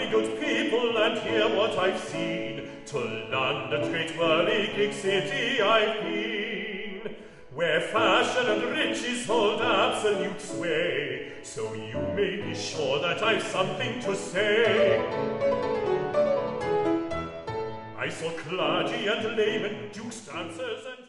good people, and hear what I've seen. To London, great whirligig city I've been, where fashion and riches hold absolute sway. So you may be sure that I've something to say. I saw clergy and laymen, dukes, dancers, and